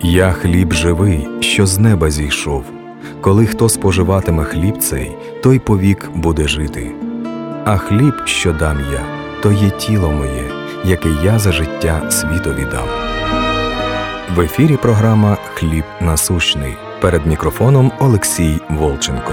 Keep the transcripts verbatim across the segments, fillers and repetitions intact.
Я хліб живий, що з неба зійшов. Коли хто споживатиме хліб цей, той повік буде жити. А хліб, що дам я, то є тіло моє, яке я за життя світові дам. В ефірі програма «Хліб насущний». Перед мікрофоном Олексій Волченко.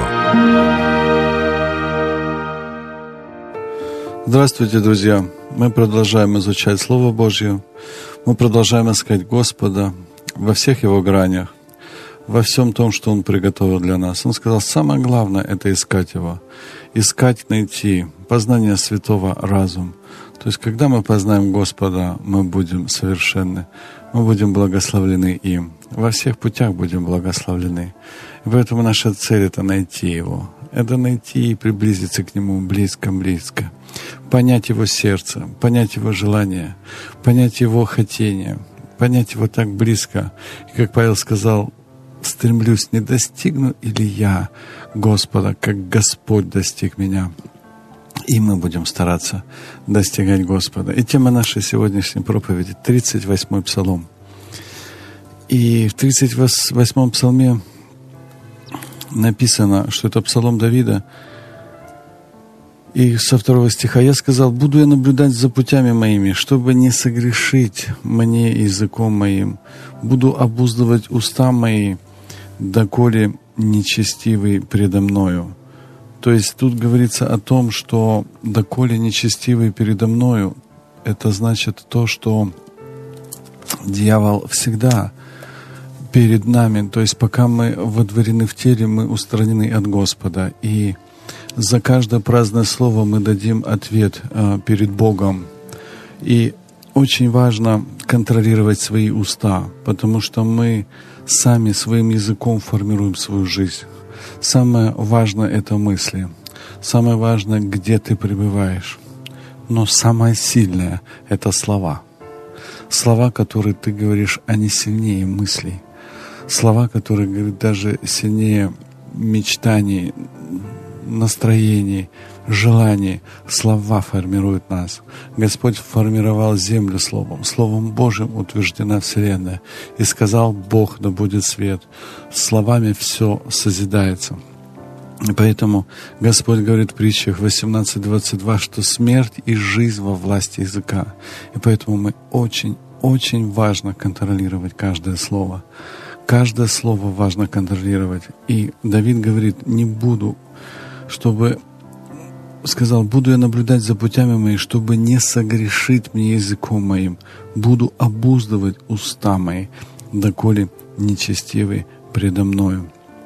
Здравствуйте, друзья! Мы продолжаем изучать Слово Божье. Мы продолжаем искать Господа во всех Его гранях, во всем том, что Он приготовил для нас. Он сказал, самое главное – это искать Его. Искать, найти, познание святого разум. То есть, когда мы познаем Господа, мы будем совершенны, мы будем благословлены им. Во всех путях будем благословлены. И поэтому наша цель – это найти Его. Это найти и приблизиться к Нему близко-близко. Понять Его сердце, понять Его желание, понять Его хотение, понять Его так близко. И как Павел сказал, стремлюсь, не достигну ли я Господа, как Господь достиг меня. И мы будем стараться достигать Господа. И тема нашей сегодняшней проповеди — тридцать восьмой Псалом. И в тридцать восьмом Псалме написано, что это Псалом Давида. И со второго стиха я сказал, буду я наблюдать за путями моими, чтобы не согрешить мне языком моим. Буду обуздывать уста мои, доколе нечестивый предо мною. То есть тут говорится о том, что доколе нечестивый передо мною, это значит то, что дьявол всегда перед нами. То есть пока мы водворены в теле, мы устранены от Господа. И за каждое праздное слово мы дадим ответ э, перед Богом. И очень важно контролировать свои уста, потому что мы сами своим языком формируем свою жизнь. Самое важное — это мысли. Самое важное, где ты пребываешь. Но самое сильное — это слова. Слова, которые ты говоришь, они сильнее мыслей. Слова, которые, говорят, даже сильнее мечтаний, настроений, желаний. Слова формируют нас. Господь формировал землю Словом. Словом Божьим утверждена Вселенная. И сказал Бог, да будет свет. Словами все созидается. И поэтому Господь говорит в притчах восемнадцать двадцать два, что смерть и жизнь во власти языка. И поэтому мы очень, очень важно контролировать каждое слово. Каждое слово важно контролировать. И Давид говорит, не буду, чтобы, сказал, буду я наблюдать за путями моими, чтобы не согрешить мне языком моим. Буду обуздывать уста мои, доколе нечестивый предо мною.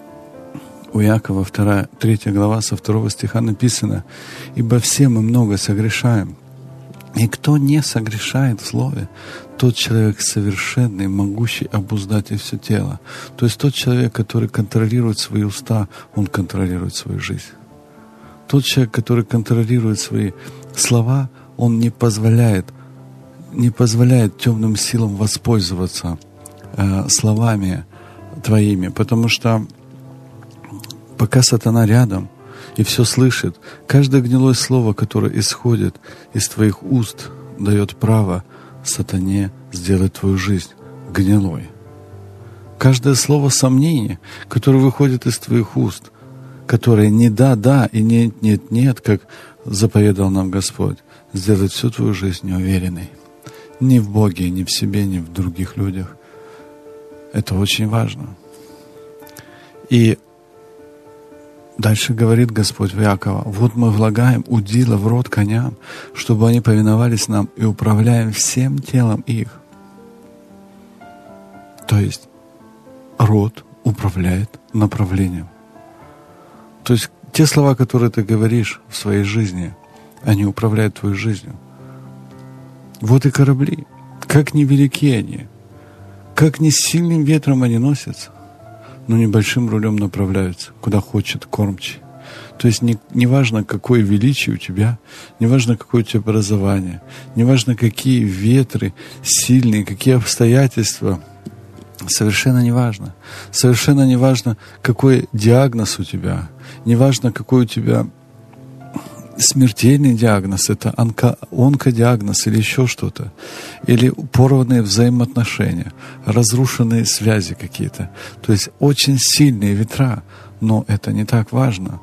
У Иакова вторая, третья глава со второго стиха написано, ибо все мы много согрешаем. И кто не согрешает в слове, тот человек совершенный, могущий обуздать и все тело. То есть тот человек, который контролирует свои уста, он контролирует свою жизнь. Тот человек, который контролирует свои слова, он не позволяет, не позволяет темным силам воспользоваться э, словами твоими, потому что пока сатана рядом и все слышит, каждое гнилое слово, которое исходит из твоих уст, дает право сатане сделать твою жизнь гнилой. Каждое слово сомнения, которое выходит из твоих уст, которое не да-да и нет-нет-нет, как заповедал нам Господь, сделает всю твою жизнь неуверенной. Ни в Боге, ни в себе, ни в других людях. Это очень важно. И дальше говорит Господь в Иакова, вот мы влагаем удила в рот коням, чтобы они повиновались нам, и управляем всем телом их. То есть рот управляет направлением. То есть те слова, которые ты говоришь в своей жизни, они управляют твоей жизнью. Вот и корабли, как невелики они, как не сильным ветром они носятся, но небольшим рулем направляются, куда хочет кормчий. То есть не, не важно, какое величие у тебя, не важно, какое у тебя образование, не важно, какие ветры сильные, какие обстоятельства, совершенно не важно. Совершенно не важно, какой диагноз у тебя, не важно, какой у тебя смертельный диагноз, это онко, онкодиагноз или еще что-то, или порванные взаимоотношения, разрушенные связи какие-то. То есть очень сильные ветра, но это не так важно.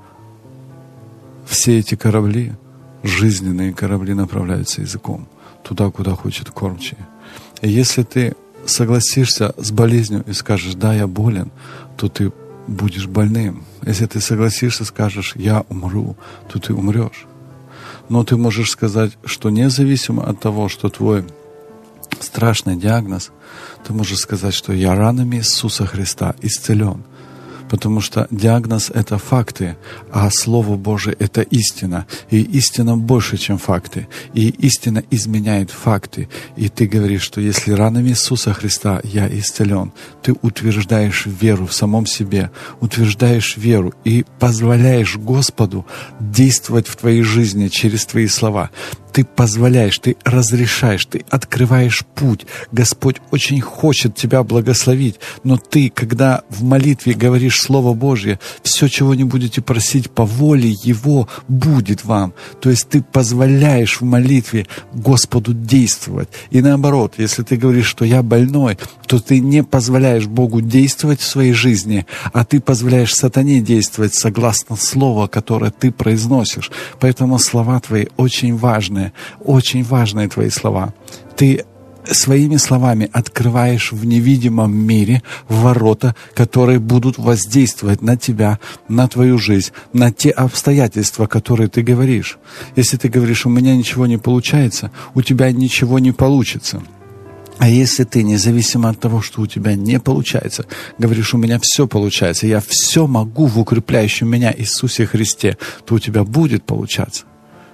Все эти корабли, жизненные корабли, направляются языком туда, куда хочет кормчий. И если ты согласишься с болезнью и скажешь: да, я болен, то ты будешь больным. Если ты согласишься, скажешь: я умру, то ты умрешь. Но ты можешь сказать, что независимо от того, что твой страшный диагноз, ты можешь сказать, что я ранами Иисуса Христа исцелен. Потому что диагноз — это факты, а Слово Божие — это истина. И истина больше, чем факты. И истина изменяет факты. И ты говоришь, что если ранами Иисуса Христа я исцелен, ты утверждаешь веру в самом себе, утверждаешь веру и позволяешь Господу действовать в твоей жизни через твои слова. Ты позволяешь, ты разрешаешь, ты открываешь путь. Господь очень хочет тебя благословить, но ты, когда в молитве говоришь Слово Божье, все, чего не будете просить по воле Его, будет вам. То есть ты позволяешь в молитве Господу действовать. И наоборот, если ты говоришь, что я больной, то ты не позволяешь Богу действовать в своей жизни, а ты позволяешь сатане действовать согласно слову, которое ты произносишь. Поэтому слова твои очень важные. Очень важные твои слова. Ты своими словами открываешь в невидимом мире ворота, которые будут воздействовать на тебя, на твою жизнь, на те обстоятельства, которые ты говоришь. Если ты говоришь: у меня ничего не получается, у тебя ничего не получится. А если ты, независимо от того, что у тебя не получается, говоришь: у меня все получается, я все могу в укрепляющем меня Иисусе Христе, то у тебя будет получаться.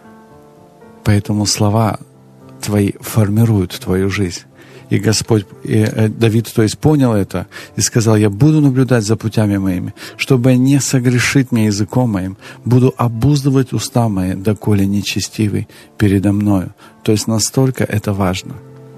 Поэтому слова твои формируют твою жизнь. И Господь, и Давид, то есть, понял это и сказал: я буду наблюдать за путями моими, чтобы не согрешить мне языком моим, буду обуздывать уста мои, доколе нечестивый передо мною. То есть настолько это важно.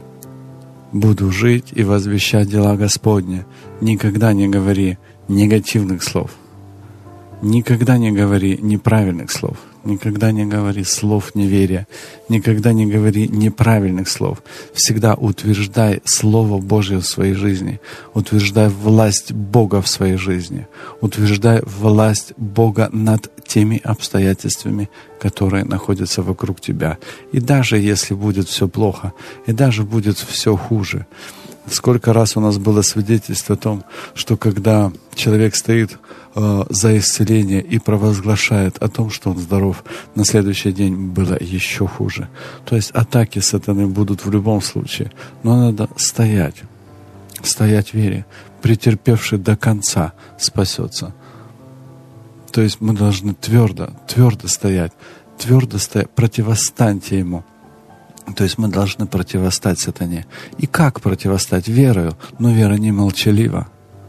Буду жить и возвещать дела Господни. Никогда не говори негативных слов. Никогда не говори неправильных слов. Никогда не говори слов неверия. Никогда не говори неправильных слов. Всегда утверждай Слово Божье в своей жизни. Утверждай власть Бога в своей жизни. Утверждай власть Бога над теми обстоятельствами, которые находятся вокруг тебя. И даже если будет все плохо, и даже будет все хуже. Сколько раз у нас было свидетельство о том, что когда человек стоит э, за исцеление и провозглашает о том, что он здоров, на следующий день было еще хуже. То есть атаки сатаны будут в любом случае, но надо стоять, стоять в вере. Претерпевший до конца спасется. То есть мы должны твердо, твердо стоять, твердо стоять, противостаньте ему. То есть мы должны противостать сатане. И как противостать? Верою. Но вера не молчалива.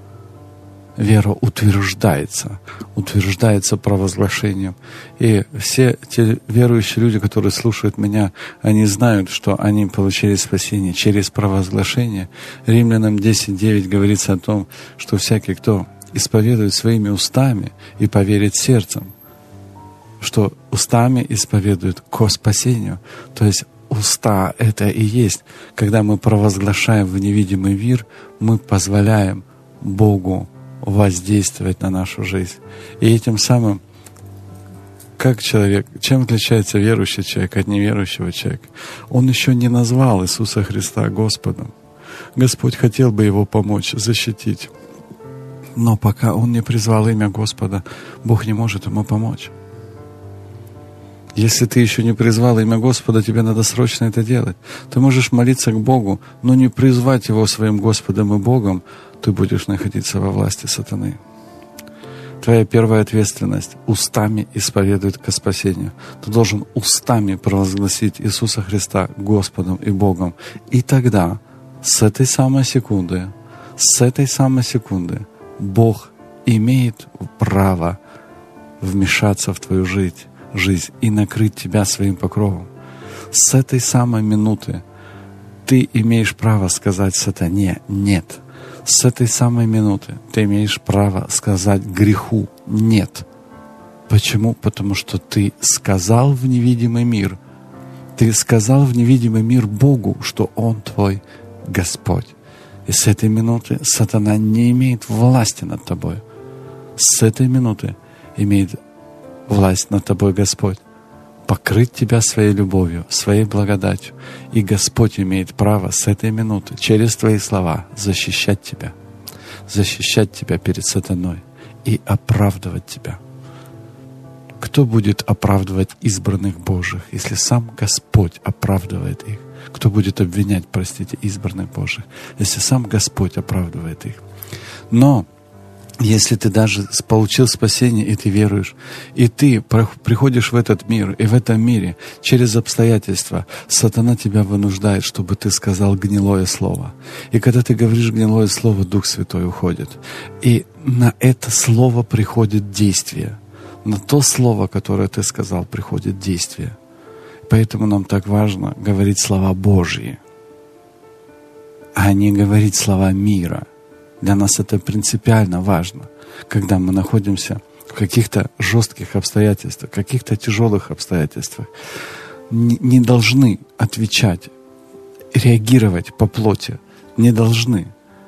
Вера утверждается. Утверждается провозглашением. И все те верующие люди, которые слушают меня, они знают, что они получили спасение через провозглашение. Римлянам десять девять говорится о том, что всякий, кто исповедует своими устами и поверит сердцем, что устами исповедует ко спасению. То есть уста — это и есть. Когда мы провозглашаем в невидимый мир, мы позволяем Богу воздействовать на нашу жизнь. И этим самым, как человек, чем отличается верующий человек от неверующего человека? Он еще не назвал Иисуса Христа Господом. Господь хотел бы его помочь, защитить. Но пока он не призвал имя Господа, Бог не может ему помочь. Если ты еще не призвал имя Господа, тебе надо срочно это делать. Ты можешь молиться к Богу, но не призвать Его своим Господом и Богом, ты будешь находиться во власти сатаны. Твоя первая ответственность — устами исповедует ко спасению. Ты должен устами провозгласить Иисуса Христа Господом и Богом. И тогда, с этой самой секунды, с этой самой секунды, Бог имеет право вмешаться в твою жизнь, жизнь и накрыть тебя своим покровом. С этой самой минуты ты имеешь право сказать сатане «нет». С этой самой минуты ты имеешь право сказать греху «нет». Почему? Потому что ты сказал в невидимый мир, ты сказал в невидимый мир Богу, что Он твой Господь. И с этой минуты сатана не имеет власти над тобой. С этой минуты имеет власть над тобой Господь. Покрыть тебя своей любовью, своей благодатью. И Господь имеет право с этой минуты через твои слова защищать тебя. Защищать тебя перед сатаной и оправдывать тебя. Кто будет оправдывать избранных Божьих, если сам Господь оправдывает их? Кто будет обвинять, простите, избранных Божьих, если сам Господь оправдывает их? Но если ты даже получил спасение, и ты веруешь, и ты приходишь в этот мир, и в этом мире через обстоятельства сатана тебя вынуждает, чтобы ты сказал гнилое слово. И когда ты говоришь гнилое слово, Дух Святой уходит. И на это слово приходит действие. На то слово, которое ты сказал, приходит действие. Поэтому нам так важно говорить слова Божьи, а не говорить слова мира. Для нас это принципиально важно, когда мы находимся в каких-то жестких обстоятельствах, каких-то тяжелых обстоятельствах. Не, не должны отвечать, реагировать по плоти. Не должны.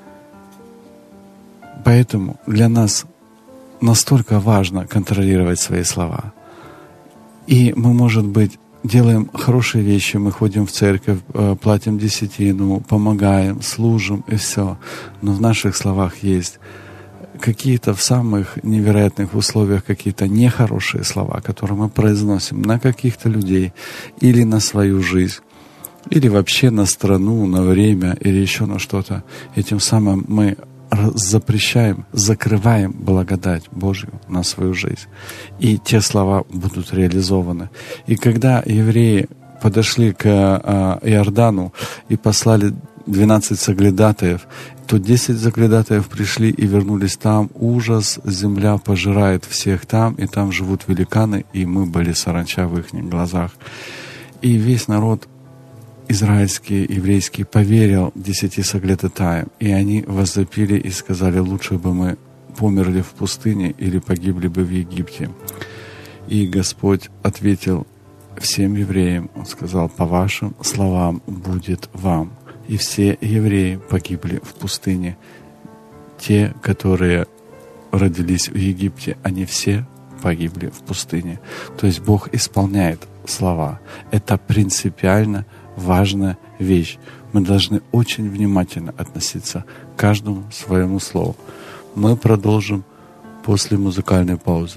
Поэтому для нас настолько важно контролировать свои слова. И мы, может быть, делаем хорошие вещи, мы ходим в церковь, платим десятину, помогаем, служим и все. Но в наших словах есть какие-то в самых невероятных условиях какие-то нехорошие слова, которые мы произносим на каких-то людей или на свою жизнь, или вообще на страну, на время, или еще на что-то. И тем самым мы запрещаем, закрываем благодать Божью на свою жизнь. И те слова будут реализованы. И когда евреи подошли к а, Иордану и послали двенадцать соглядатаев, то десять соглядатаев пришли и вернулись там. Ужас, земля пожирает всех там, и там живут великаны, и мы были саранча в их глазах. И весь народ израильский, еврейский поверил десяти соглядатаям, и они возопили и сказали: лучше бы мы померли в пустыне или погибли бы в Египте. И Господь ответил всем евреям, Он сказал: по вашим словам будет вам. И все евреи погибли в пустыне. Те, которые родились в Египте, они все погибли в пустыне. То есть Бог исполняет слова. Это принципиально важная вещь. Мы должны очень внимательно относиться к каждому своему слову. Мы продолжим после музыкальной паузы.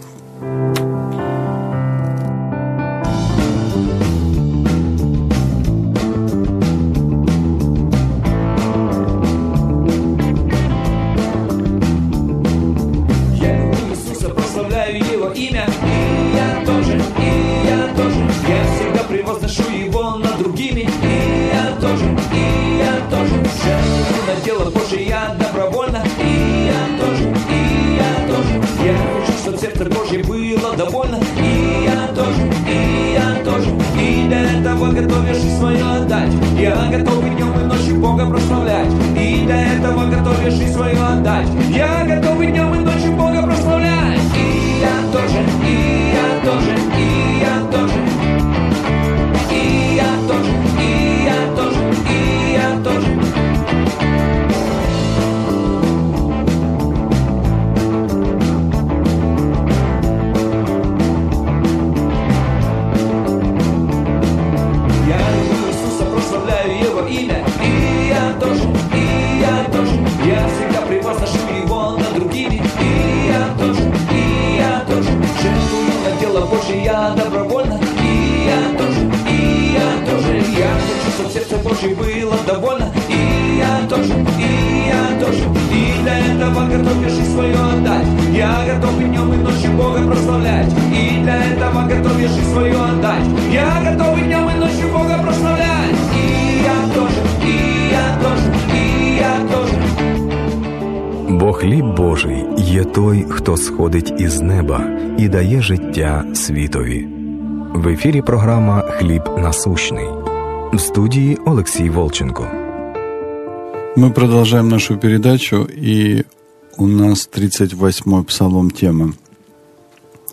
Довольно, и я тоже, и я тоже. И для этого готовишь свое отдать. Я готов и днем, и ночью Бога прославлять. И для этого готовишь и свое отдать. Я готов и днем, и ночью Бога прославлять. И я тоже, и я тоже, и я тоже. И я тоже, и я тоже, и я тоже. Я добровольно, и я тоже, и я тоже. Я хочу, чтобы сердце Божье было довольно, и я тоже, и я тоже. И для этого готовишь и свое отдать. Я готов и днем, и ночью Бога прославлять. И для этого готовишь и свое отдать. Я готов и днем, и ночью Бога прославлять. И я тоже, и я тоже, и я тоже. Бо хліб Божий є той, хто сходить із неба і дає життя світові. В ефірі програма «Хліб насущний». В студії Олексій Волченко. Мы продолжаем нашу передачу, и у нас тридцать восьмой псалом тема.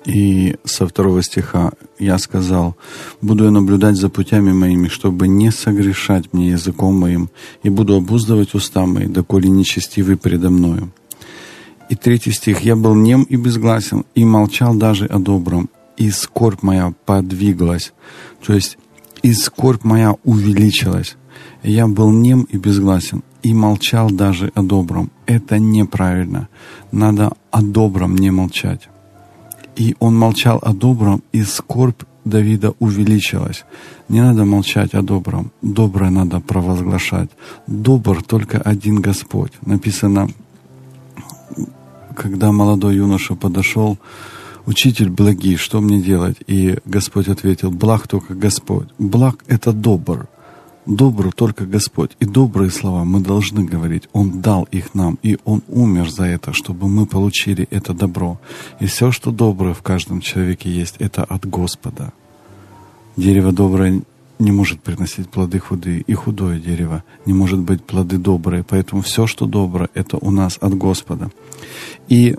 И со второго стиха я сказал: «Буду я наблюдать за путями моими, чтобы не согрешать мне языком моим, и буду обуздывать уста мои, доколе нечестивый предо мною». И третий стих: «Я был нем и безгласен, и молчал даже о добром, и скорбь моя подвиглась». То есть и скорбь моя увеличилась. Я был нем и безгласен, и молчал даже о добром. Это неправильно. Надо о добром не молчать. И он молчал о добром, и скорбь Давида увеличилась. Не надо молчать о добром. Доброе надо провозглашать. Добр только один Господь. Написано, когда молодой юноша подошел: «Учитель благий, что мне делать?» И Господь ответил: «Благ только Господь». Благ — это добр. Добр только Господь. И добрые слова мы должны говорить. Он дал их нам, и Он умер за это, чтобы мы получили это добро. И все, что доброе в каждом человеке есть, это от Господа. Дерево доброе не может приносить плоды худые, и худое дерево не может быть плоды добрые. Поэтому все, что доброе, это у нас от Господа. И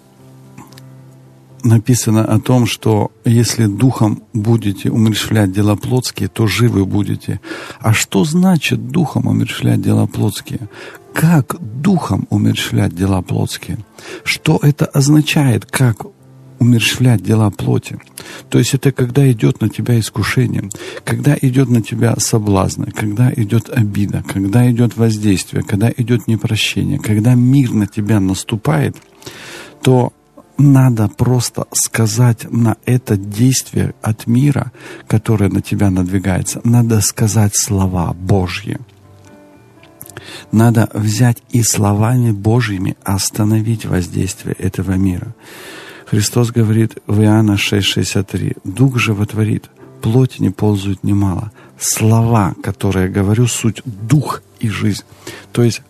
написано о том, что если духом будете умерщвлять дела плотские, то живы будете. А что значит духом умерщвлять дела плотские? Как духом умерщвлять дела плотские? Что это означает, как умерщвлять дела плоти? То есть это когда идет на тебя искушение, когда идет на тебя соблазн, когда идет обида, когда идет воздействие, когда идет непрощение, когда мир на тебя наступает, то надо просто сказать на это действие от мира, которое на тебя надвигается, надо сказать слова Божьи. Надо взять и словами Божьими остановить воздействие этого мира. Христос говорит в Иоанна шесть шестьдесят три: «Дух животворит, плоти не ползают немало». Слова, которые я говорю, суть дух и жизнь. То есть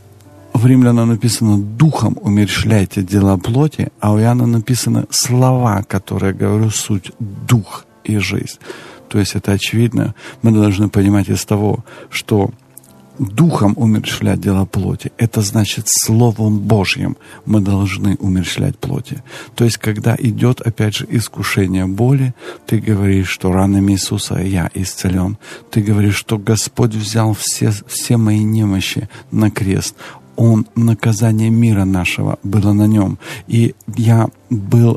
в Римлянам написано: «Духом умерщвляйте дела плоти», а у Иоанна написано: «Слова, которые я говорю, суть дух и жизнь». То есть это очевидно. Мы должны понимать из того, что духом умерщвлять дела плоти — это значит Словом Божьим мы должны умерщвлять плоти. То есть когда идет, опять же, искушение боли, ты говоришь, что ранами Иисуса я исцелен. Ты говоришь, что Господь взял все, все мои немощи на крест. Он, наказание мира нашего было на нем. И я был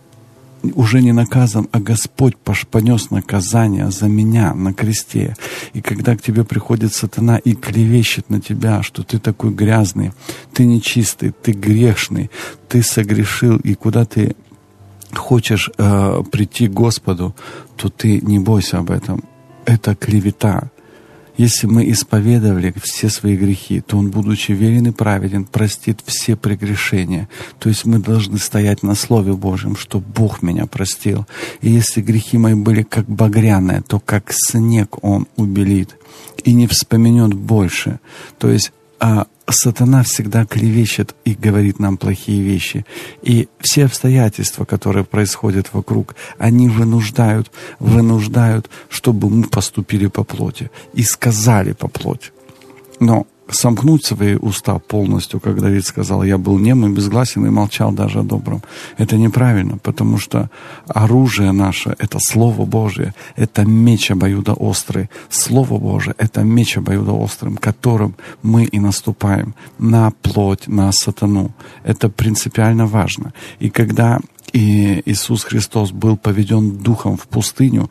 уже не наказан, а Господь понес наказание за меня на кресте. И когда к тебе приходит сатана и клевещет на тебя, что ты такой грязный, ты нечистый, ты грешный, ты согрешил, и куда ты хочешь э, прийти к Господу, то ты не бойся об этом. Это клевета. Если мы исповедовали все свои грехи, то Он, будучи верен и праведен, простит все прегрешения. То есть мы должны стоять на Слове Божьем, что Бог меня простил. И если грехи мои были как багряные, то как снег Он убелит и не вспомнет больше. То есть а сатана всегда клевещет и говорит нам плохие вещи. И все обстоятельства, которые происходят вокруг, они вынуждают, вынуждают, чтобы мы поступили по плоти и сказали по плоти. Но сомкнуть свои уста полностью, как Давид сказал: «Я был нем и безгласен, и молчал даже о добром». Это неправильно, потому что оружие наше — это Слово Божие, это меч обоюдоострый. Слово Божие — это меч обоюдоострым, которым мы и наступаем на плоть, на сатану. Это принципиально важно. И когда и Иисус Христос был поведен Духом в пустыню,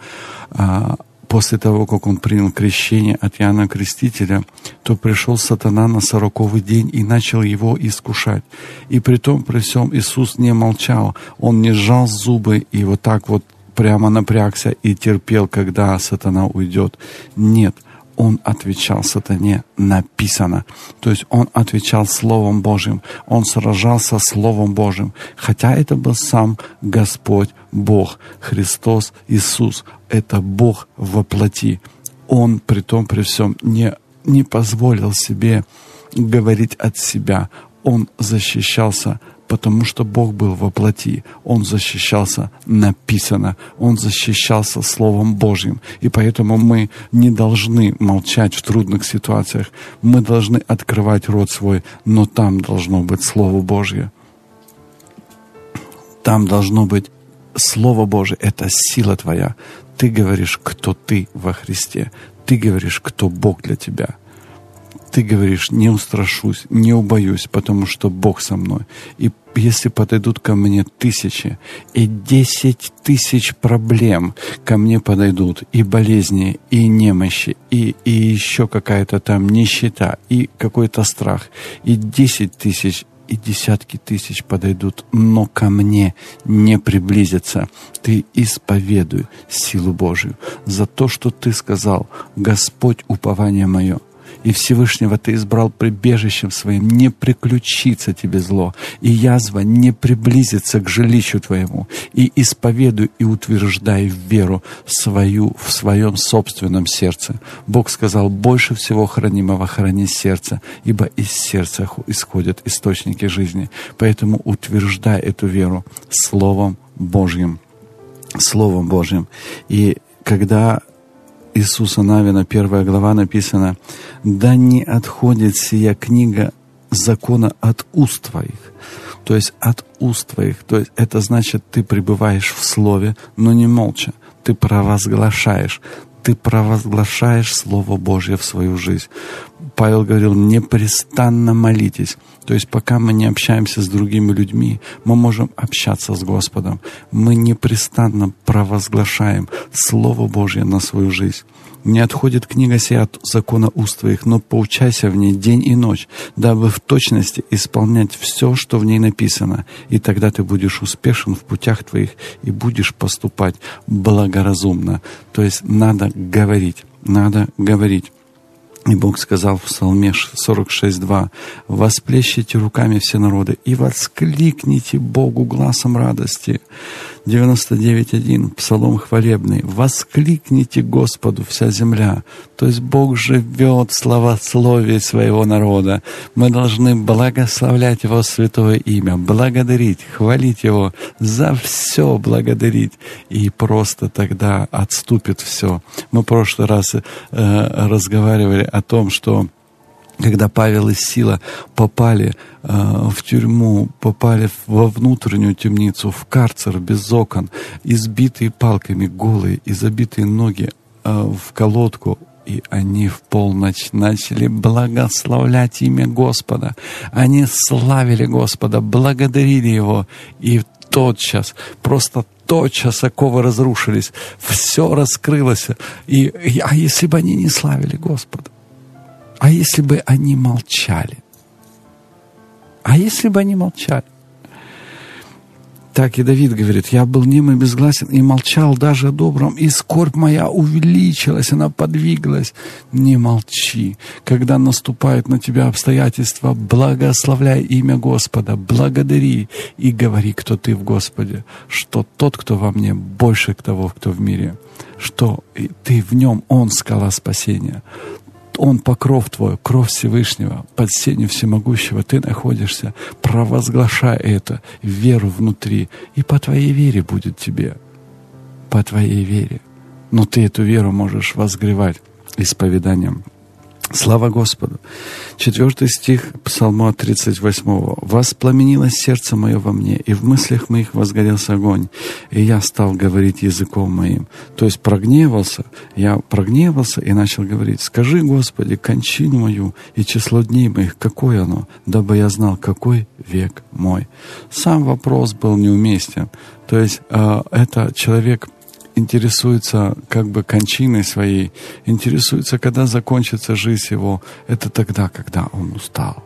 после того, как Он принял крещение от Иоанна Крестителя, то пришел сатана на сороковый день и начал Его искушать. И при том, при всем, Иисус не молчал. Он не сжал зубы и вот так вот прямо напрягся и терпел, когда сатана уйдет. Нет. Он отвечал сатане: написано. То есть Он отвечал Словом Божьим. Он сражался Словом Божьим. Хотя это был сам Господь Бог, Христос Иисус. Это Бог во плоти. Он при том, при всем не, не позволил себе говорить от себя. Он защищался, потому что Бог был во плоти. Он защищался написано. Он защищался Словом Божьим. И поэтому мы не должны молчать в трудных ситуациях. Мы должны открывать рот свой, но там должно быть Слово Божье. Там должно быть Слово Божие — это сила твоя. Ты говоришь, кто ты во Христе. Ты говоришь, кто Бог для тебя. Ты говоришь, не устрашусь, не убоюсь, потому что Бог со мной. И если подойдут ко мне тысячи, и десять тысяч проблем ко мне подойдут, и болезни, и немощи, и, и еще какая-то там нищета, и какой-то страх, и десять тысяч, и десятки тысяч подойдут, но ко мне не приблизятся. Ты исповедуй силу Божию за то, что ты сказал: Господь, упование мое. И Всевышнего ты избрал прибежищем своим, не приключится тебе зло, и язва не приблизится к жилищу твоему. И исповедуй и утверждай веру свою в своем собственном сердце. Бог сказал: больше всего хранимого храни сердце, ибо из сердца исходят источники жизни. Поэтому утверждай эту веру Словом Божьим. Словом Божьим. И когда Иисуса Навина, первая глава, написано: «Да не отходит сия книга закона от уст твоих». То есть от уст твоих. То есть это значит, ты пребываешь в Слове, но не молча. Ты провозглашаешь. Ты провозглашаешь Слово Божье в свою жизнь. Павел говорил: непрестанно молитесь. То есть пока мы не общаемся с другими людьми, мы можем общаться с Господом. Мы непрестанно провозглашаем Слово Божье на свою жизнь. Не отходит книга сия от закона уст твоих, но поучайся в ней день и ночь, дабы в точности исполнять все, что в ней написано. И тогда ты будешь успешен в путях твоих и будешь поступать благоразумно. То есть надо говорить, надо говорить. И Бог сказал в Псалме сорок шесть два: «Восплещите руками все народы и воскликните Богу гласом радости». девяносто девять один, Псалом хвалебный: «Воскликните Господу вся земля». То есть Бог живет в славословии своего народа. Мы должны благословлять Его святое имя, благодарить, хвалить Его, за все благодарить. И просто тогда отступит все. Мы в прошлый раз э, разговаривали о том, что когда Павел и Сила попали э, в тюрьму, попали во внутреннюю темницу, в карцер без окон, избитые палками, голые, и забитые ноги э, в колодку, и они в полночь начали благословлять имя Господа. Они славили Господа, благодарили Его, и тотчас, просто тотчас оковы разрушились, все раскрылось. И, и, а если бы они не славили Господа? А если бы они молчали? А если бы они молчали? Так и Давид говорит: «Я был нем и безгласен, и молчал даже о добром, и скорбь моя увеличилась, она подвигалась». Не молчи. Когда наступают на тебя обстоятельства, благословляй имя Господа, благодари и говори, кто ты в Господе, что тот, кто во мне, больше того, кто в мире, что ты в нем, Он скала спасения. Он покров твой, кровь Всевышнего, под сенью всемогущего ты находишься. Провозглашай это, веру внутри, и по твоей вере будет тебе. По твоей вере. Но ты эту веру можешь возгревать исповеданием. Слава Господу! Четвертый стих Псалма тридцать восьмого. «Воспламенилось сердце мое во мне, и в мыслях моих возгорелся огонь, и я стал говорить языком моим». То есть прогневался, я прогневался и начал говорить: «Скажи, Господи, кончину мою и число дней моих, какое оно, дабы я знал, какой век мой». Сам вопрос был неуместен. То есть э, это человек интересуется как бы кончиной своей, интересуется, когда закончится жизнь его. Это тогда, когда он устал.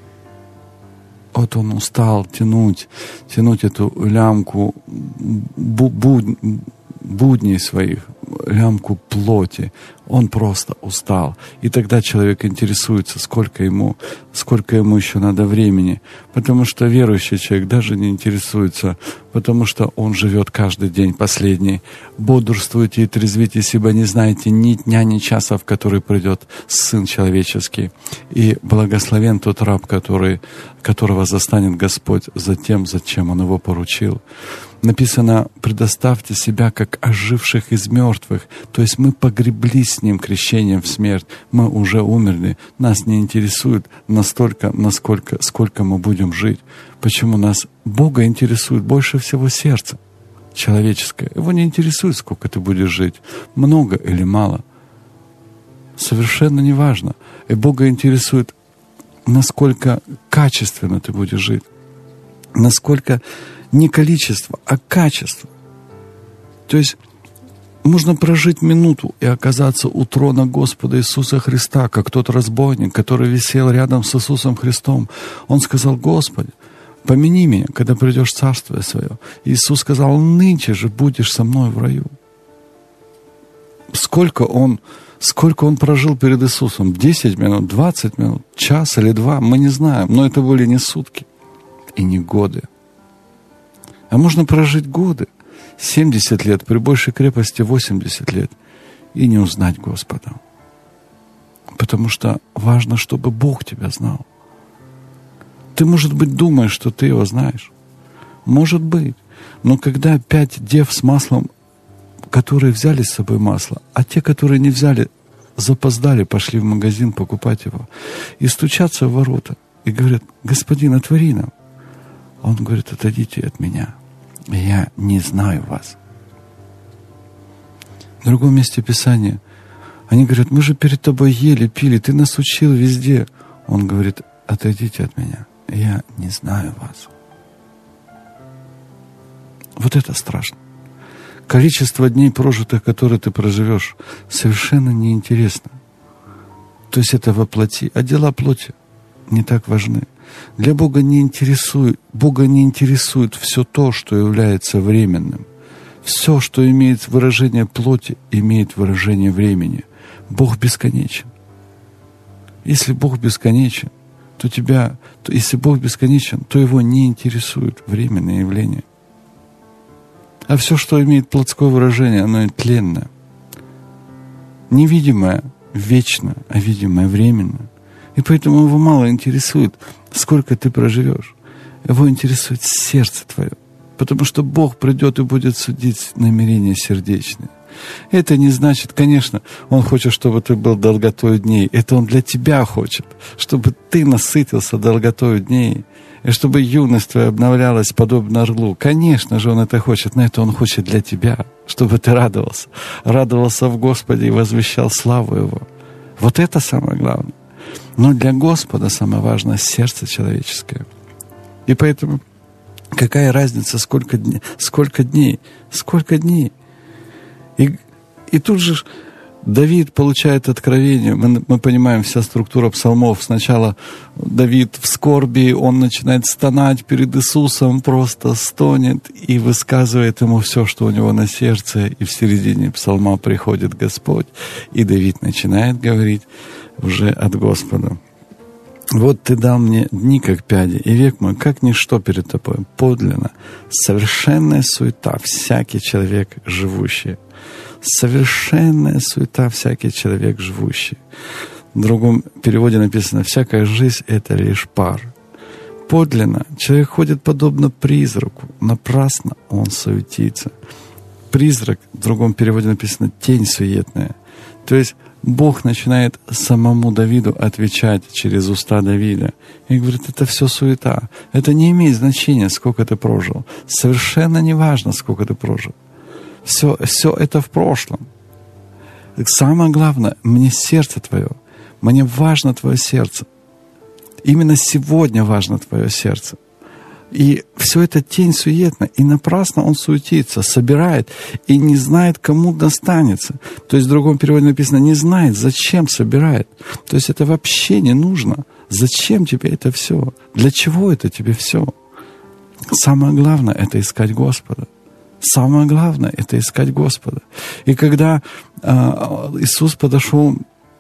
Вот он устал тянуть, тянуть эту лямку буд, будней своих, лямку плоти. Он просто устал. И тогда человек интересуется, сколько ему, сколько ему еще надо времени. Потому что верующий человек даже не интересуется, потому что он живет каждый день последний. «Бодрствуйте и трезвитесь, ибо не знаете ни дня, ни часа, в который придет Сын Человеческий. И благословен тот раб, который, которого застанет Господь за тем, зачем Он его поручил». Написано: «Предоставьте себя, как оживших из мертвых». То есть мы погреблись с Ним крещением в смерть. Мы уже умерли. Нас не интересует настолько, насколько, сколько мы будем жить. Почему нас Бога интересует больше всего сердце? человеческое. Его не интересует, сколько ты будешь жить, много или мало. Совершенно не важно. И Бога интересует, насколько качественно ты будешь жить. Насколько не количество, а качество. То есть можно прожить минуту и оказаться у трона Господа Иисуса Христа, как тот разбойник, который висел рядом с Иисусом Христом. Он сказал: Господи, помяни меня, когда придешь в Царствие Свое. Иисус сказал: нынче же будешь со мной в раю. Сколько он, сколько он прожил перед Иисусом? десять минут, двадцать минут, час или два, мы не знаем. Но это были не сутки и не годы. А можно прожить годы, семьдесят лет, при большей крепости восемьдесят лет, и не узнать Господа. Потому что важно, чтобы Бог тебя знал. Ты, может быть, думаешь, что ты его знаешь. Может быть. Но когда пять дев с маслом, которые взяли с собой масло, а те, которые не взяли, запоздали, пошли в магазин покупать его, и стучатся в ворота, и говорят: господин, отвори нам. А он говорит: отойдите от меня, я не знаю вас. В другом месте Писания они говорят: мы же перед тобой ели, пили, ты нас учил везде. Он говорит: отойдите от меня, я не знаю вас. Вот это страшно. Количество дней прожитых, которые ты проживешь, совершенно неинтересно. То есть это во плоти, а дела плоти не так важны. Для Бога не интересует, Бога не интересует все то, что является временным. Все, что имеет выражение плоти, имеет выражение времени. Бог бесконечен. Если Бог бесконечен, то тебя, то если Бог бесконечен, то его не интересует временные явления. А все, что имеет плотское выражение, оно и тленное. Невидимое вечно, а видимое временно. И поэтому его мало интересует, сколько ты проживешь. Его интересует сердце твое. Потому что Бог придет и будет судить намерения сердечные. Это не значит, конечно, Он хочет, чтобы ты был долготою дней. Это Он для тебя хочет, чтобы ты насытился долготою дней. И чтобы юность твоя обновлялась подобно орлу. Конечно же, Он это хочет, но это Он хочет для тебя, чтобы ты радовался. Радовался в Господе и возвещал славу Его. Вот это самое главное. Но для Господа самое важное — сердце человеческое. И поэтому какая разница, сколько дней, сколько дней, сколько дней. И, и тут же Давид получает откровение. Мы, мы понимаем, вся структура псалмов. Сначала Давид в скорби, он начинает стонать перед Иисусом, просто стонет и высказывает ему все, что у него на сердце. И в середине псалма приходит Господь, и Давид начинает говорить уже от Господа: вот ты дал мне дни, как пяди, и век мой, как ничто перед тобой. Подлинно совершенная суета всякий человек живущий. Совершенная суета всякий человек живущий. В другом переводе написано: всякая жизнь — это лишь пар. Подлинно человек ходит подобно призраку, напрасно он суетится. Призрак, в другом переводе написано, тень суетная. То есть Бог начинает самому Давиду отвечать через уста Давида. И говорит: это все суета. Это не имеет значения, сколько ты прожил. Совершенно не важно, сколько ты прожил. Все, все это в прошлом. Самое главное, мне сердце твое. Мне важно твое сердце. Именно сегодня важно твое сердце. И все это тень суетна, и напрасно он суетится, собирает и не знает, кому достанется. То есть в другом переводе написано: не знает, зачем собирает. То есть это вообще не нужно. Зачем тебе это все? Для чего это тебе все? Самое главное — это искать Господа. Самое главное — это искать Господа. И когда э, Иисус подошел,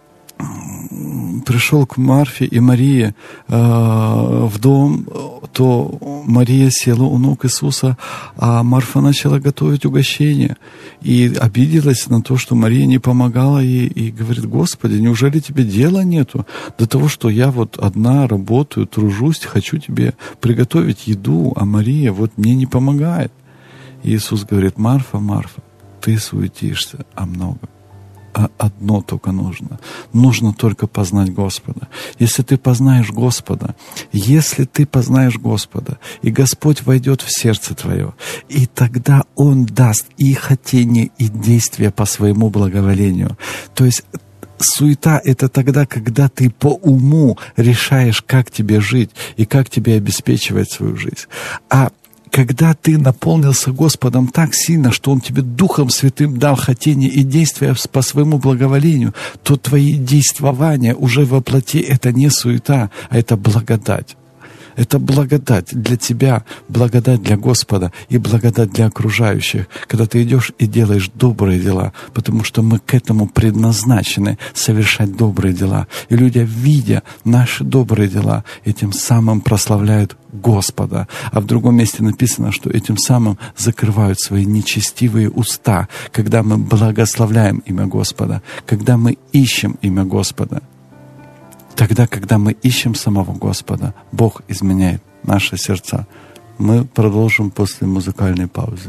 пришел к Марфе и Марии э, в дом, то Мария села у ног Иисуса, а Марфа начала готовить угощение. И обиделась на то, что Мария не помогала ей, и говорит: Господи, неужели тебе дела нету до того, что я вот одна работаю, тружусь, хочу тебе приготовить еду, а Мария вот мне не помогает. И Иисус говорит: Марфа, Марфа, ты суетишься о многом. а одно только нужно. Нужно только познать Господа. Если ты познаешь Господа, если ты познаешь Господа, и Господь войдет в сердце твое, и тогда Он даст и хотение, и действия по своему благоволению. То есть суета — это тогда, когда ты по уму решаешь, как тебе жить и как тебе обеспечивать свою жизнь. А когда ты наполнился Господом так сильно, что Он тебе Духом Святым дал хотение и действия по своему благоволению, то твои действования уже во плоти — это не суета, а это благодать. Это благодать для тебя, благодать для Господа и благодать для окружающих, когда ты идешь и делаешь добрые дела, потому что мы к этому предназначены совершать добрые дела. И люди, видя наши добрые дела, этим самым прославляют Господа. А в другом месте написано, что этим самым закрывают свои нечестивые уста, когда мы благословляем имя Господа, когда мы ищем имя Господа. Тогда, когда мы ищем самого Господа, Бог изменяет наши сердца. Мы продолжим после музыкальной паузы.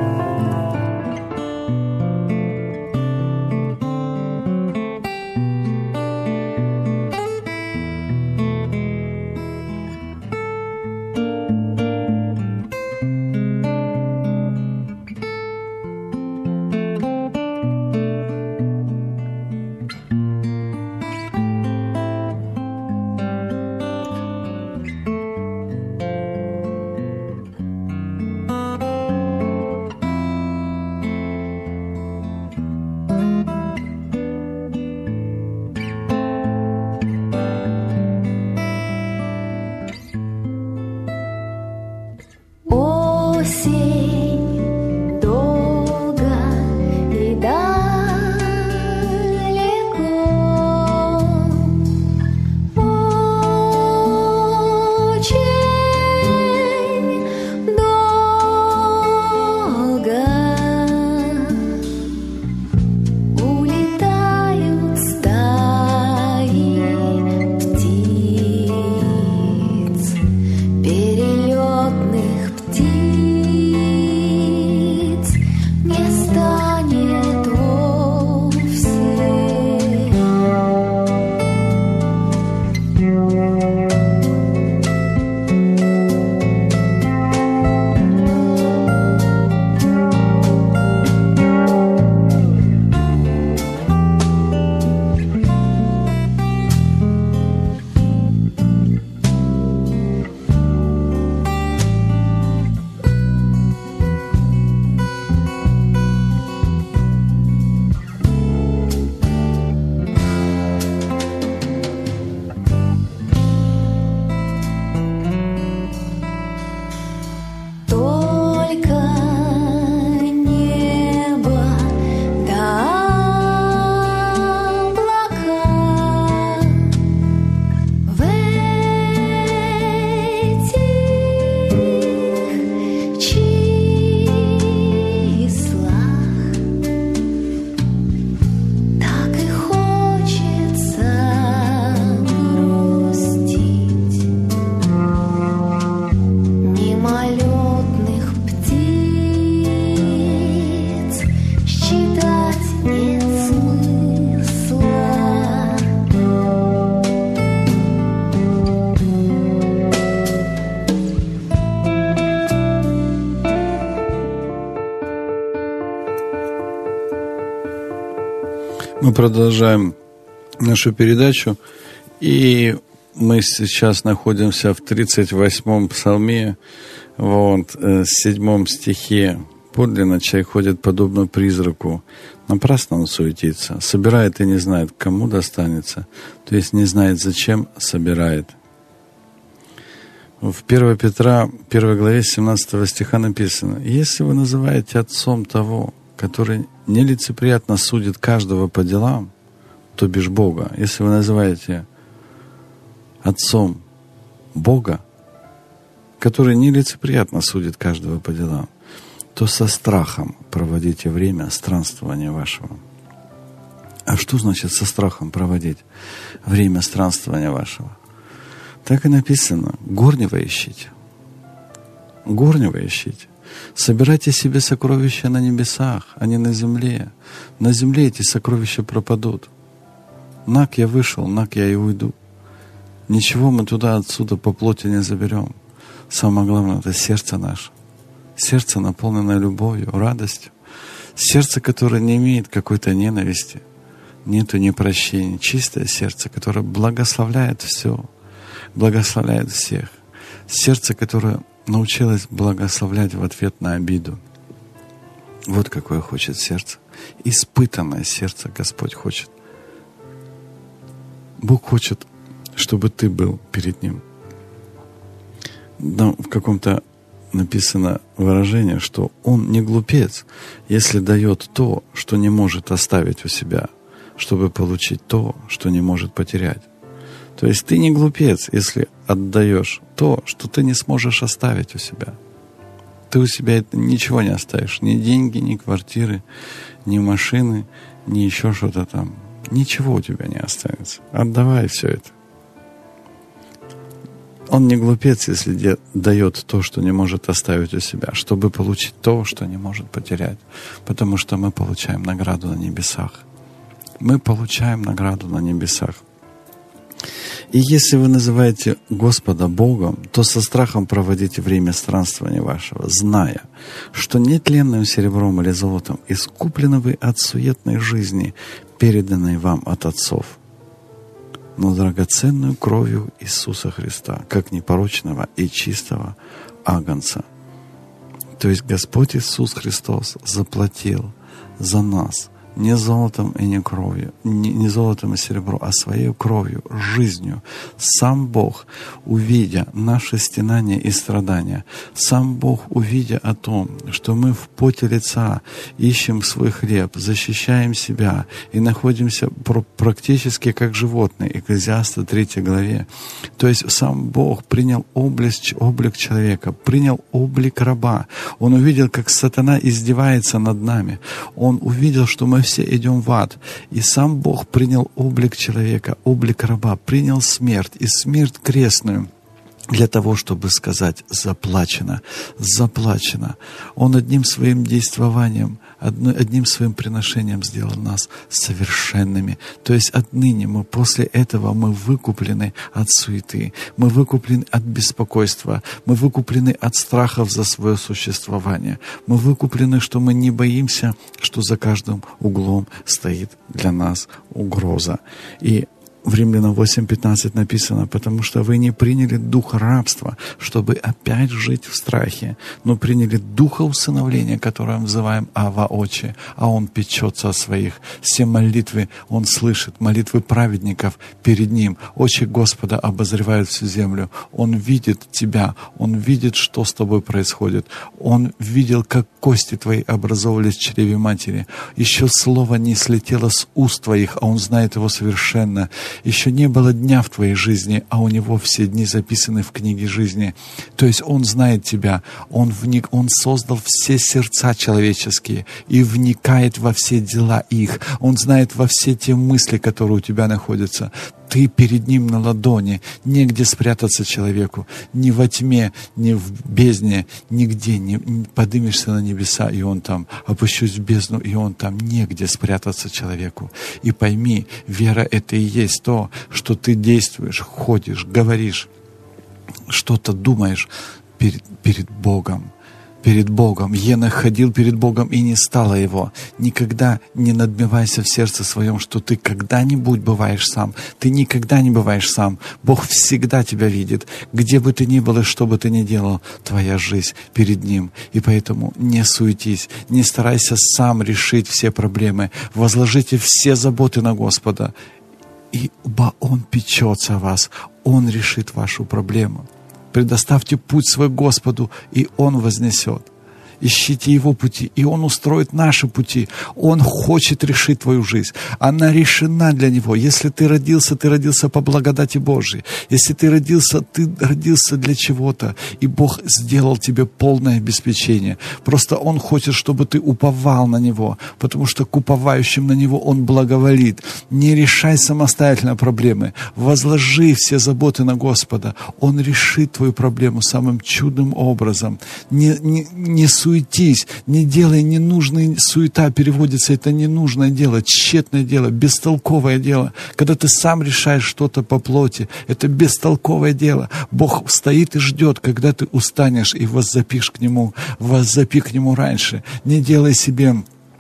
Мы продолжаем нашу передачу, и мы сейчас находимся в тридцать восьмом псалме, вот, в седьмом стихе. Подлинно человек ходит подобно призраку, напрасно он суетится, собирает и не знает, кому достанется, то есть не знает, зачем собирает. В первое Петра, первой главе семнадцатого стиха написано: «Если вы называете отцом того, который нелицеприятно судит каждого по делам, то бишь Бога, если вы называете отцом Бога, который нелицеприятно судит каждого по делам, то со страхом проводите время странствования вашего». А что значит со страхом проводить время странствования вашего? Так и написано: горнего ищите. Горнего ищите. Собирайте себе сокровища на небесах, а не на земле. На земле эти сокровища пропадут. Нак я вышел, нак я и уйду. Ничего мы туда отсюда по плоти не заберем. Самое главное — это сердце наше. Сердце, наполненное любовью, радостью. Сердце, которое не имеет какой-то ненависти. Нету непрощения. Чистое сердце, которое благословляет все, благословляет всех. Сердце, которое научилось благословлять в ответ на обиду. Вот какое хочет сердце. Испытанное сердце Господь хочет. Бог хочет, чтобы ты был перед Ним. Но в каком-то написано выражение, что Он не глупец, если дает то, что не может оставить у себя, чтобы получить то, что не может потерять. То есть ты не глупец, если отдаешь то, что ты не сможешь оставить у себя. Ты у себя ничего не оставишь. Ни деньги, ни квартиры, ни машины, ни еще что-то там. Ничего у тебя не останется. Отдавай все это. Он не глупец, если де- дает то, что не может оставить у себя, чтобы получить то, что не может потерять. Потому что мы получаем награду на небесах. Мы получаем награду на небесах. И если вы называете Господа Богом, то со страхом проводите время странствования вашего, зная, что нетленным серебром или золотом искуплены вы от суетной жизни, переданной вам от отцов, но драгоценную кровью Иисуса Христа, как непорочного и чистого агнца. То есть Господь Иисус Христос заплатил за нас не золотом и не кровью, не, не золотом и серебром, а своей кровью, жизнью. Сам Бог, увидя наши стенания и страдания, сам Бог, увидя о том, что мы в поте лица ищем свой хлеб, защищаем себя и находимся практически как животные, Экклезиаста третьей главе. То есть сам Бог принял облик, облик человека, принял облик раба. Он увидел, как сатана издевается над нами. Он увидел, что мы все идем в ад. И сам Бог принял облик человека, облик раба, принял смерть, и смерть крестную, для того, чтобы сказать: заплачено, заплачено. Он одним своим действованием, одним своим приношением сделал нас совершенными. То есть отныне мы, после этого мы выкуплены от суеты, мы выкуплены от беспокойства, мы выкуплены от страхов за свое существование, мы выкуплены, что мы не боимся, что за каждым углом стоит для нас угроза. И в Римлянам восемь пятнадцать написано: потому что вы не приняли духа рабства, чтобы опять жить в страхе, но приняли духа усыновления, которое мы называем Ава Отче, а Он печется о своих. Все молитвы Он слышит, молитвы праведников перед Ним. Очи Господа обозревают всю землю. Он видит тебя, Он видит, что с тобой происходит. Он видел, как кости твои образовывались в чреве матери. Еще слово не слетело с уст твоих, а Он знает его совершенно. Еще не было дня в твоей жизни, а у Него все дни записаны в книге жизни. То есть Он знает тебя, Он, вник, он создал все сердца человеческие и вникает во все дела их. Он знает во все те мысли, которые у тебя находятся. Ты перед Ним на ладони, негде спрятаться человеку, ни во тьме, ни в бездне, нигде не поднимешься на небеса, и Он там, опущусь в бездну, и Он там, негде спрятаться человеку. И пойми, вера — это и есть то, что ты действуешь, ходишь, говоришь, что-то думаешь перед, перед Богом. Перед Богом. Енох ходил перед Богом, и не стало его. Никогда не надмевайся в сердце своем, что ты когда-нибудь бываешь сам. Ты никогда не бываешь сам. Бог всегда тебя видит. Где бы ты ни был и что бы ты ни делал, твоя жизнь перед Ним. И поэтому не суетись, не старайся сам решить все проблемы. Возложите все заботы на Господа, ибо Он печется о вас. Он решит вашу проблему. Предоставьте путь свой Господу, и Он вознесет. ищите Его пути, и Он устроит наши пути. Он хочет решить твою жизнь. Она решена для Него. Если ты родился, ты родился по благодати Божьей. Если ты родился, ты родился для чего-то, и Бог сделал тебе полное обеспечение. Просто Он хочет, чтобы ты уповал на Него, потому что к уповающим на Него Он благоволит. Не решай самостоятельно проблемы. Возложи все заботы на Господа. Он решит твою проблему самым чудным образом. Не, не, не суетись, не делай ненужные. Суета переводится, это ненужное дело, тщетное дело, бестолковое дело. Когда ты сам решаешь что-то по плоти, это бестолковое дело. Бог стоит и ждет, когда ты устанешь и воззапишь к Нему, воззапи к Нему раньше. Не делай себе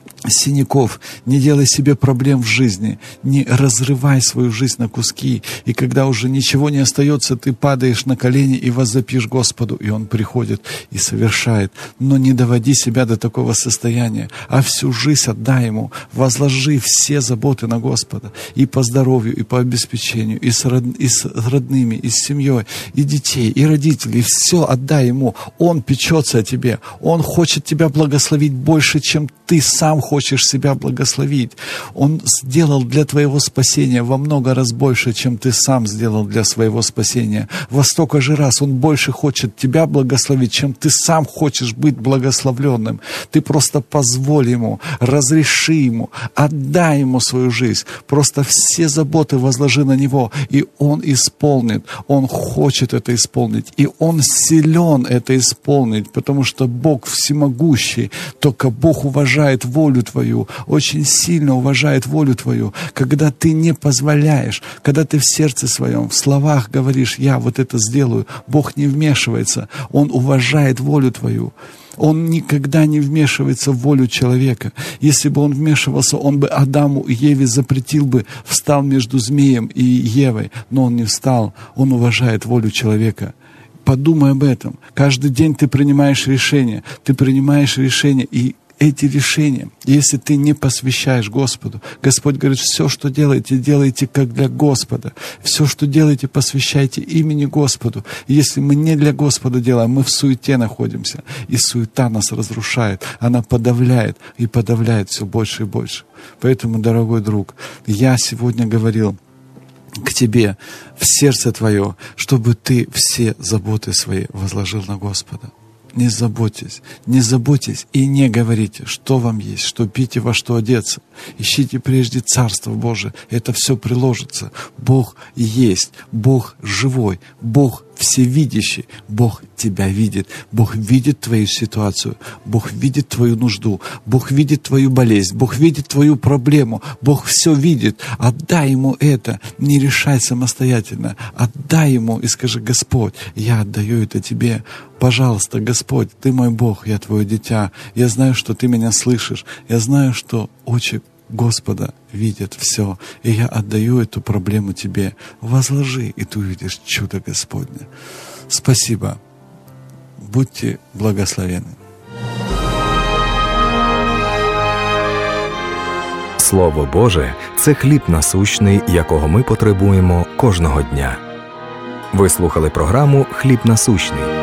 синяков, не делай себе проблем в жизни, не разрывай свою жизнь на куски, и когда уже ничего не остается, ты падаешь на колени и воззапишь Господу, и Он приходит и совершает. Но не доводи себя до такого состояния, а всю жизнь отдай Ему, возложи все заботы на Господа, и по здоровью, и по обеспечению, и с, род, и с родными, и с семьей, и детей, и родителей, все отдай Ему. Он печется о тебе, Он хочет тебя благословить больше, чем ты сам хочешь себя благословить. Он сделал для твоего спасения во много раз больше, чем ты сам сделал для своего спасения. Во столько же раз Он больше хочет тебя благословить, чем ты сам хочешь быть благословленным. Ты просто позволь Ему, разреши Ему, отдай Ему свою жизнь. Просто все заботы возложи на Него, и Он исполнит. Он хочет это исполнить, и Он силен это исполнить, потому что Бог всемогущий. Только Бог уважает волю твою, очень сильно уважает волю твою, когда ты не позволяешь, когда ты в сердце своем, в словах говоришь: я вот это сделаю, Бог не вмешивается, Он уважает волю твою. Он никогда не вмешивается в волю человека. Если бы Он вмешивался, Он бы Адаму и Еве запретил бы, встал между змеем и Евой, но Он не встал. Он уважает волю человека. Подумай об этом. Каждый день ты принимаешь решения, ты принимаешь решения, и эти решения, если ты не посвящаешь Господу, Господь говорит: все, что делаете, делайте как для Господа. Все, что делаете, посвящайте имени Господу. И если мы не для Господа делаем, мы в суете находимся. И суета нас разрушает. Она подавляет и подавляет все больше и больше. Поэтому, дорогой друг, я сегодня говорил к тебе в сердце твое, чтобы ты все заботы свои возложил на Господа. Не заботьтесь, не заботьтесь и не говорите, что вам есть, что пить и во что одеться. Ищите прежде Царство Божие, это все приложится. Бог есть, Бог живой, Бог всевидящий, Бог тебя видит, Бог видит твою ситуацию, Бог видит твою нужду, Бог видит твою болезнь, Бог видит твою проблему, Бог все видит. Отдай Ему это, не решай самостоятельно, отдай Ему и скажи: Господь, я отдаю это Тебе. Пожалуйста, Господь, Ты мой Бог, я Твое дитя, я знаю, что Ты меня слышишь, я знаю, что очи Господа видят все, и я отдаю эту проблему Тебе. Возложи, и ты увидишь чудо Господне. Спасибо. Будьте благословенны. Слово Боже – це хліб насущний, якого ми потребуємо кожного дня. Ви слухали програму «Хліб насущний».